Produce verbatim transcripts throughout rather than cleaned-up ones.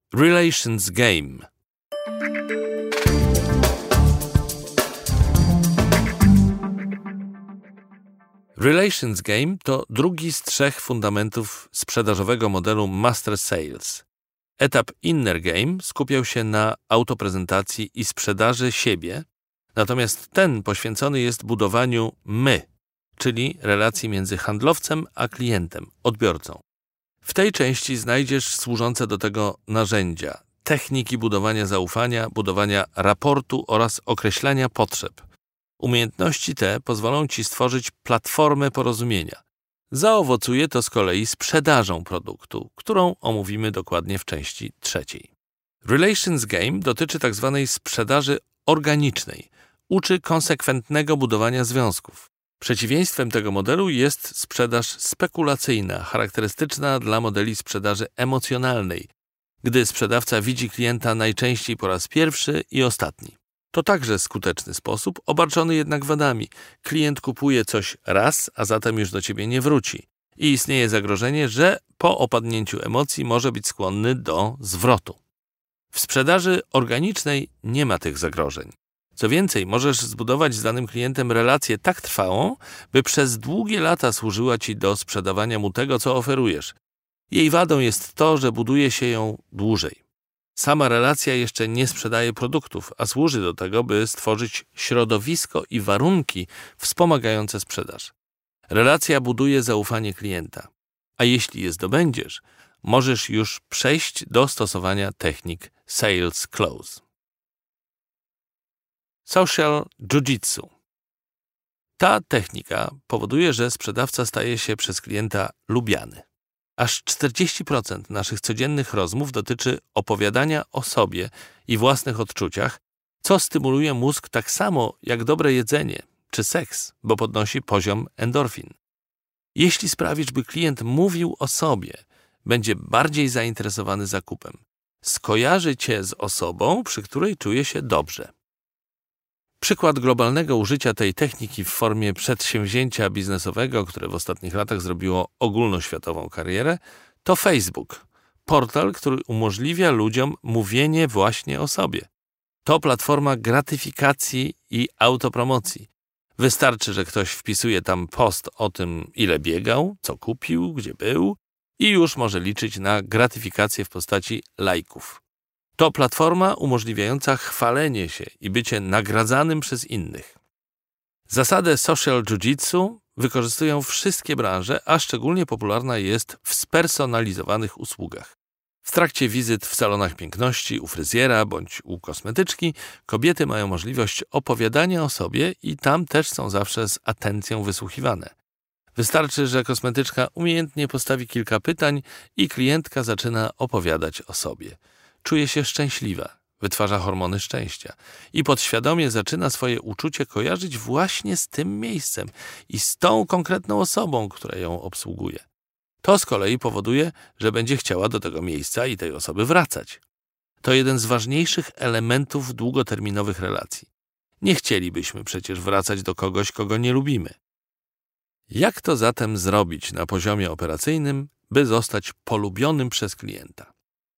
Relations Game. Relations Game to drugi z trzech fundamentów sprzedażowego modelu Master Sales. Etap Inner Game skupiał się na autoprezentacji i sprzedaży siebie, natomiast ten poświęcony jest budowaniu my, czyli relacji między handlowcem a klientem, odbiorcą. W tej części znajdziesz służące do tego narzędzia, techniki budowania zaufania, budowania raportu oraz określania potrzeb. Umiejętności te pozwolą Ci stworzyć platformę porozumienia. Zaowocuje to z kolei sprzedażą produktu, którą omówimy dokładnie w części trzeciej. Relations Game dotyczy tzw. sprzedaży organicznej. Uczy konsekwentnego budowania związków. Przeciwieństwem tego modelu jest sprzedaż spekulacyjna, charakterystyczna dla modeli sprzedaży emocjonalnej, gdy sprzedawca widzi klienta najczęściej po raz pierwszy i ostatni. To także skuteczny sposób, obarczony jednak wadami. Klient kupuje coś raz, a zatem już do Ciebie nie wróci. I istnieje zagrożenie, że po opadnięciu emocji może być skłonny do zwrotu. W sprzedaży organicznej nie ma tych zagrożeń. Co więcej, możesz zbudować z danym klientem relację tak trwałą, by przez długie lata służyła Ci do sprzedawania mu tego, co oferujesz. Jej wadą jest to, że buduje się ją dłużej. Sama relacja jeszcze nie sprzedaje produktów, a służy do tego, by stworzyć środowisko i warunki wspomagające sprzedaż. Relacja buduje zaufanie klienta, a jeśli je zdobędziesz, możesz już przejść do stosowania technik Sales Close. Social Jiu-Jitsu. Ta technika powoduje, że sprzedawca staje się przez klienta lubiany. Aż czterdzieści procent naszych codziennych rozmów dotyczy opowiadania o sobie i własnych odczuciach, co stymuluje mózg tak samo jak dobre jedzenie czy seks, bo podnosi poziom endorfin. Jeśli sprawisz, by klient mówił o sobie, będzie bardziej zainteresowany zakupem. Skojarzy Cię z osobą, przy której czuje się dobrze. Przykład globalnego użycia tej techniki w formie przedsięwzięcia biznesowego, które w ostatnich latach zrobiło ogólnoświatową karierę, to Facebook, portal, który umożliwia ludziom mówienie właśnie o sobie. To platforma gratyfikacji i autopromocji. Wystarczy, że ktoś wpisuje tam post o tym, ile biegał, co kupił, gdzie był i już może liczyć na gratyfikację w postaci lajków. To platforma umożliwiająca chwalenie się i bycie nagradzanym przez innych. Zasadę Social Jiu-Jitsu wykorzystują wszystkie branże, a szczególnie popularna jest w spersonalizowanych usługach. W trakcie wizyt w salonach piękności, u fryzjera bądź u kosmetyczki kobiety mają możliwość opowiadania o sobie i tam też są zawsze z atencją wysłuchiwane. Wystarczy, że kosmetyczka umiejętnie postawi kilka pytań i klientka zaczyna opowiadać o sobie. Czuje się szczęśliwa, wytwarza hormony szczęścia i podświadomie zaczyna swoje uczucie kojarzyć właśnie z tym miejscem i z tą konkretną osobą, która ją obsługuje. To z kolei powoduje, że będzie chciała do tego miejsca i tej osoby wracać. To jeden z ważniejszych elementów długoterminowych relacji. Nie chcielibyśmy przecież wracać do kogoś, kogo nie lubimy. Jak to zatem zrobić na poziomie operacyjnym, by zostać polubionym przez klienta?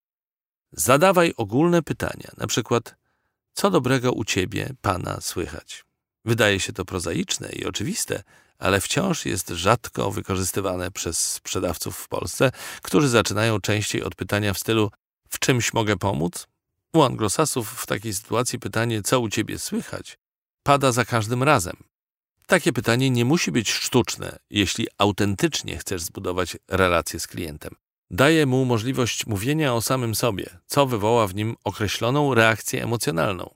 Zadawaj ogólne pytania, na przykład co dobrego u Ciebie, Pana, słychać? Wydaje się to prozaiczne i oczywiste, ale wciąż jest rzadko wykorzystywane przez sprzedawców w Polsce, którzy zaczynają częściej od pytania w stylu w czymś mogę pomóc? U anglosasów w takiej sytuacji pytanie co u Ciebie słychać pada za każdym razem. Takie pytanie nie musi być sztuczne, jeśli autentycznie chcesz zbudować relację z klientem. Daje mu możliwość mówienia o samym sobie, co wywoła w nim określoną reakcję emocjonalną.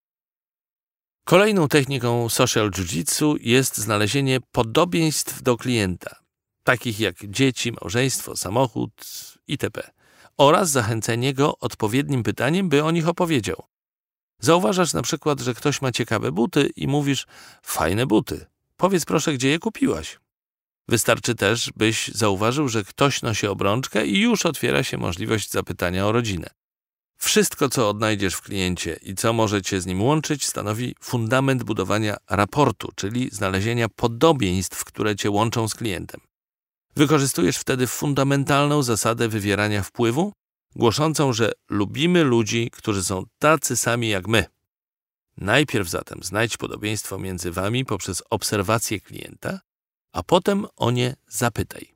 Kolejną techniką Social Jiu-Jitsu jest znalezienie podobieństw do klienta, takich jak dzieci, małżeństwo, samochód itp. oraz zachęcenie go odpowiednim pytaniem, by o nich opowiedział. Zauważasz na przykład, że ktoś ma ciekawe buty i mówisz fajne buty, powiedz proszę, gdzie je kupiłaś. Wystarczy też, byś zauważył, że ktoś nosi obrączkę i już otwiera się możliwość zapytania o rodzinę. Wszystko, co odnajdziesz w kliencie i co może Cię z nim łączyć, stanowi fundament budowania raportu, czyli znalezienia podobieństw, które Cię łączą z klientem. Wykorzystujesz wtedy fundamentalną zasadę wywierania wpływu, głoszącą, że lubimy ludzi, którzy są tacy sami jak my. Najpierw zatem znajdź podobieństwo między wami poprzez obserwację klienta, a potem o nie zapytaj.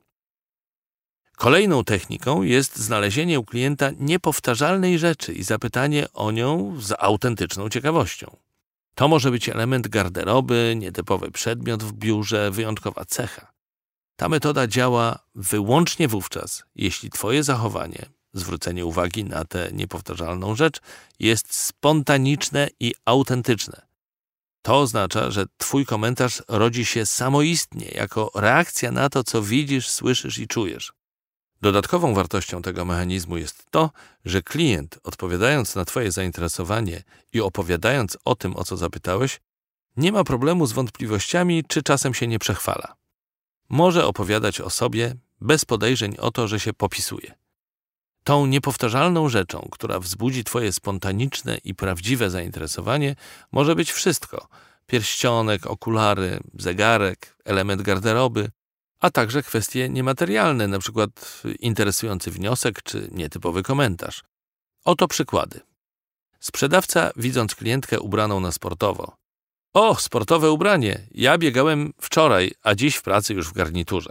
Kolejną techniką jest znalezienie u klienta niepowtarzalnej rzeczy i zapytanie o nią z autentyczną ciekawością. To może być element garderoby, nietypowy przedmiot w biurze, wyjątkowa cecha. Ta metoda działa wyłącznie wówczas, jeśli twoje zachowanie, zwrócenie uwagi na tę niepowtarzalną rzecz, jest spontaniczne i autentyczne. To oznacza, że twój komentarz rodzi się samoistnie, jako reakcja na to, co widzisz, słyszysz i czujesz. Dodatkową wartością tego mechanizmu jest to, że klient, odpowiadając na twoje zainteresowanie i opowiadając o tym, o co zapytałeś, nie ma problemu z wątpliwościami, czy czasem się nie przechwala. Może opowiadać o sobie bez podejrzeń o to, że się popisuje. Tą niepowtarzalną rzeczą, która wzbudzi twoje spontaniczne i prawdziwe zainteresowanie, może być wszystko: pierścionek, okulary, zegarek, element garderoby, a także kwestie niematerialne, np. interesujący wniosek czy nietypowy komentarz. Oto przykłady. Sprzedawca, widząc klientkę ubraną na sportowo: o, sportowe ubranie, ja biegałem wczoraj, a dziś w pracy już w garniturze.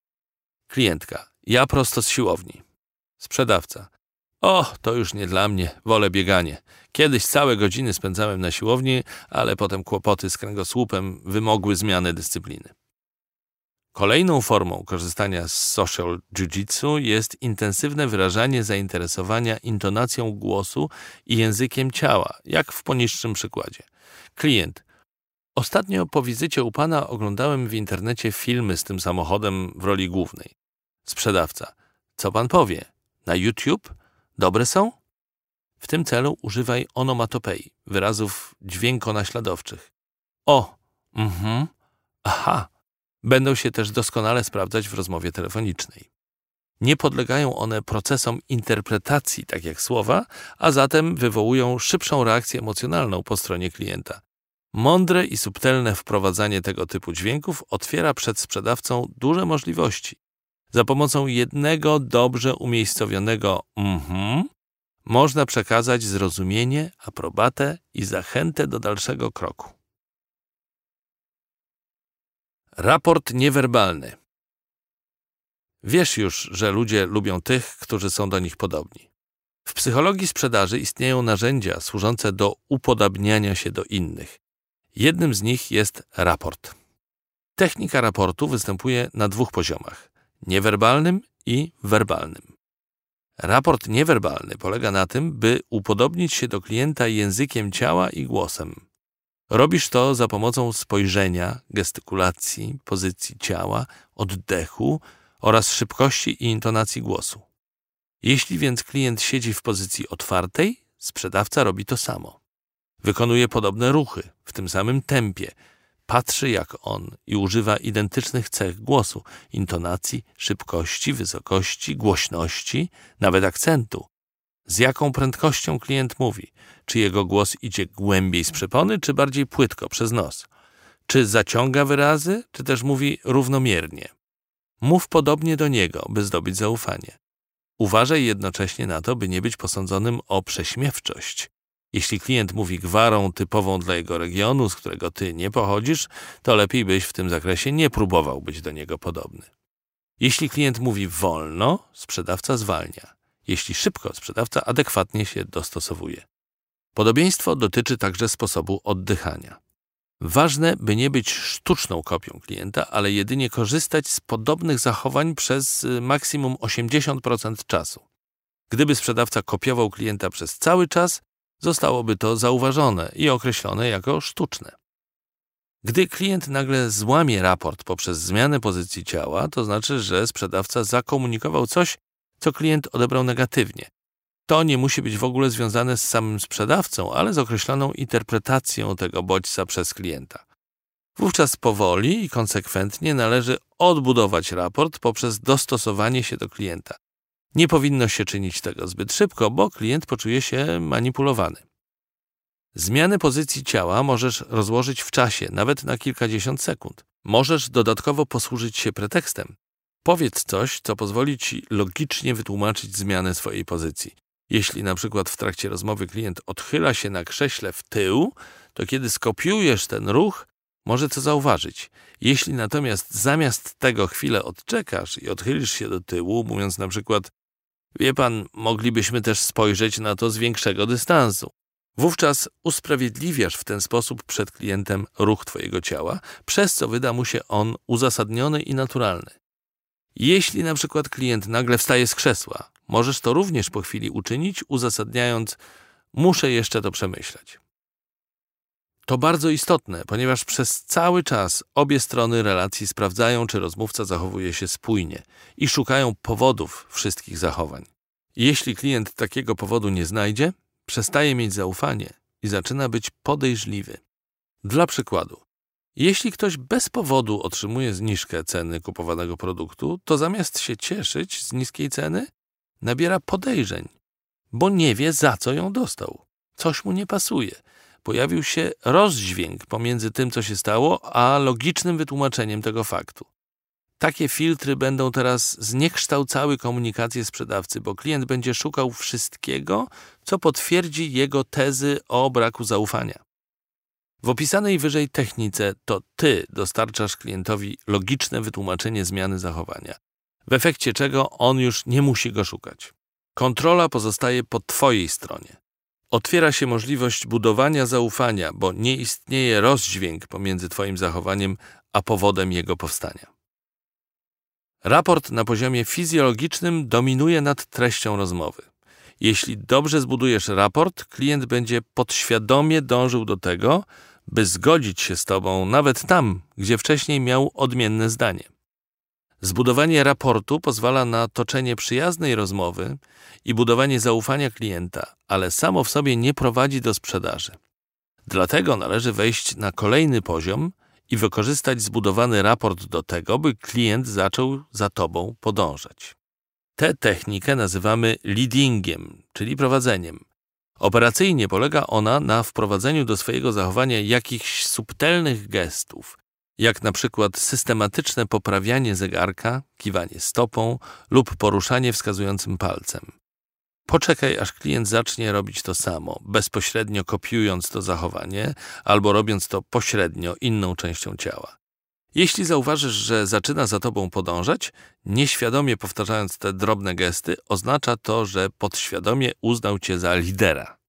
Klientka: ja prosto z siłowni. Sprzedawca: o, to już nie dla mnie, wolę bieganie. Kiedyś całe godziny spędzałem na siłowni, ale potem kłopoty z kręgosłupem wymogły zmiany dyscypliny. Kolejną formą korzystania z social jiu-jitsu jest intensywne wyrażanie zainteresowania intonacją głosu i językiem ciała, jak w poniższym przykładzie. Klient: ostatnio po wizycie u pana oglądałem w internecie filmy z tym samochodem w roli głównej. Sprzedawca: co pan powie? Na YouTube? Dobre są? W tym celu używaj onomatopei, wyrazów dźwiękonaśladowczych. O, mhm, aha. Będą się też doskonale sprawdzać w rozmowie telefonicznej. Nie podlegają one procesom interpretacji, tak jak słowa, a zatem wywołują szybszą reakcję emocjonalną po stronie klienta. Mądre i subtelne wprowadzanie tego typu dźwięków otwiera przed sprzedawcą duże możliwości. Za pomocą jednego dobrze umiejscowionego mhm można przekazać zrozumienie, aprobatę i zachętę do dalszego kroku. Raport niewerbalny. Wiesz już, że ludzie lubią tych, którzy są do nich podobni. W psychologii sprzedaży istnieją narzędzia służące do upodabniania się do innych. Jednym z nich jest raport. Technika raportu występuje na dwóch poziomach: niewerbalnym i werbalnym. Raport niewerbalny polega na tym, by upodobnić się do klienta językiem ciała i głosem. Robisz to za pomocą spojrzenia, gestykulacji, pozycji ciała, oddechu oraz szybkości i intonacji głosu. Jeśli więc klient siedzi w pozycji otwartej, sprzedawca robi to samo. Wykonuje podobne ruchy w tym samym tempie, patrzy jak on i używa identycznych cech głosu, intonacji, szybkości, wysokości, głośności, nawet akcentu. Z jaką prędkością klient mówi? Czy jego głos idzie głębiej z przepony, czy bardziej płytko przez nos? Czy zaciąga wyrazy, czy też mówi równomiernie? Mów podobnie do niego, by zdobyć zaufanie. Uważaj jednocześnie na to, by nie być posądzonym o prześmiewczość. Jeśli klient mówi gwarą typową dla jego regionu, z którego ty nie pochodzisz, to lepiej byś w tym zakresie nie próbował być do niego podobny. Jeśli klient mówi wolno, sprzedawca zwalnia. Jeśli szybko, sprzedawca adekwatnie się dostosowuje. Podobieństwo dotyczy także sposobu oddychania. Ważne, by nie być sztuczną kopią klienta, ale jedynie korzystać z podobnych zachowań przez maksimum osiemdziesiąt procent czasu. Gdyby sprzedawca kopiował klienta przez cały czas, zostałoby to zauważone i określone jako sztuczne. Gdy klient nagle złamie raport poprzez zmianę pozycji ciała, to znaczy, że sprzedawca zakomunikował coś, co klient odebrał negatywnie. To nie musi być w ogóle związane z samym sprzedawcą, ale z określoną interpretacją tego bodźca przez klienta. Wówczas powoli i konsekwentnie należy odbudować raport poprzez dostosowanie się do klienta. Nie powinno się czynić tego zbyt szybko, bo klient poczuje się manipulowany. Zmianę pozycji ciała możesz rozłożyć w czasie, nawet na kilkadziesiąt sekund. Możesz dodatkowo posłużyć się pretekstem. Powiedz coś, co pozwoli ci logicznie wytłumaczyć zmianę swojej pozycji. Jeśli na przykład w trakcie rozmowy klient odchyla się na krześle w tył, to kiedy skopiujesz ten ruch, może to zauważyć. Jeśli natomiast zamiast tego chwilę odczekasz i odchylisz się do tyłu, mówiąc na przykład: wie pan, moglibyśmy też spojrzeć na to z większego dystansu. Wówczas usprawiedliwiasz w ten sposób przed klientem ruch twojego ciała, przez co wyda mu się on uzasadniony i naturalny. Jeśli na przykład klient nagle wstaje z krzesła, możesz to również po chwili uczynić, uzasadniając: muszę jeszcze to przemyśleć. To bardzo istotne, ponieważ przez cały czas obie strony relacji sprawdzają, czy rozmówca zachowuje się spójnie i szukają powodów wszystkich zachowań. Jeśli klient takiego powodu nie znajdzie, przestaje mieć zaufanie i zaczyna być podejrzliwy. Dla przykładu, jeśli ktoś bez powodu otrzymuje zniżkę ceny kupowanego produktu, to zamiast się cieszyć z niskiej ceny, nabiera podejrzeń, bo nie wie, za co ją dostał. Coś mu nie pasuje. Pojawił się rozdźwięk pomiędzy tym, co się stało, a logicznym wytłumaczeniem tego faktu. Takie filtry będą teraz zniekształcały komunikację sprzedawcy, bo klient będzie szukał wszystkiego, co potwierdzi jego tezy o braku zaufania. W opisanej wyżej technice to ty dostarczasz klientowi logiczne wytłumaczenie zmiany zachowania, w efekcie czego on już nie musi go szukać. Kontrola pozostaje po twojej stronie. Otwiera się możliwość budowania zaufania, bo nie istnieje rozdźwięk pomiędzy twoim zachowaniem a powodem jego powstania. Raport na poziomie fizjologicznym dominuje nad treścią rozmowy. Jeśli dobrze zbudujesz raport, klient będzie podświadomie dążył do tego, by zgodzić się z tobą nawet tam, gdzie wcześniej miał odmienne zdanie. Zbudowanie raportu pozwala na toczenie przyjaznej rozmowy i budowanie zaufania klienta, ale samo w sobie nie prowadzi do sprzedaży. Dlatego należy wejść na kolejny poziom i wykorzystać zbudowany raport do tego, by klient zaczął za tobą podążać. Tę technikę nazywamy leadingiem, czyli prowadzeniem. Operacyjnie polega ona na wprowadzeniu do swojego zachowania jakichś subtelnych gestów, jak na przykład systematyczne poprawianie zegarka, kiwanie stopą lub poruszanie wskazującym palcem. Poczekaj, aż klient zacznie robić to samo, bezpośrednio kopiując to zachowanie albo robiąc to pośrednio inną częścią ciała. Jeśli zauważysz, że zaczyna za tobą podążać, nieświadomie powtarzając te drobne gesty, oznacza to, że podświadomie uznał cię za lidera.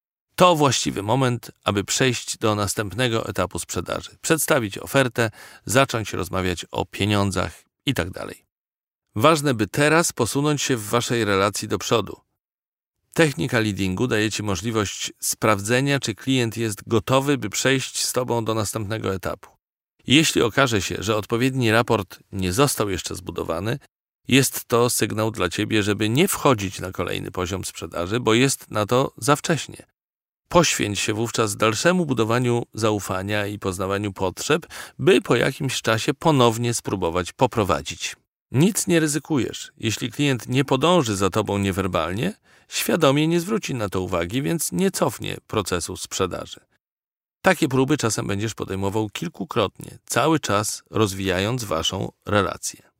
To właściwy moment, aby przejść do następnego etapu sprzedaży, przedstawić ofertę, zacząć rozmawiać o pieniądzach itd. Ważne, by teraz posunąć się w waszej relacji do przodu. Technika leadingu daje ci możliwość sprawdzenia, czy klient jest gotowy, by przejść z tobą do następnego etapu. Jeśli okaże się, że odpowiedni raport nie został jeszcze zbudowany, jest to sygnał dla ciebie, żeby nie wchodzić na kolejny poziom sprzedaży, bo jest na to za wcześnie. Poświęć się wówczas dalszemu budowaniu zaufania i poznawaniu potrzeb, by po jakimś czasie ponownie spróbować poprowadzić. Nic nie ryzykujesz. Jeśli klient nie podąży za tobą niewerbalnie, świadomie nie zwróci na to uwagi, więc nie cofnie procesu sprzedaży. Takie próby czasem będziesz podejmował kilkukrotnie, cały czas rozwijając waszą relację.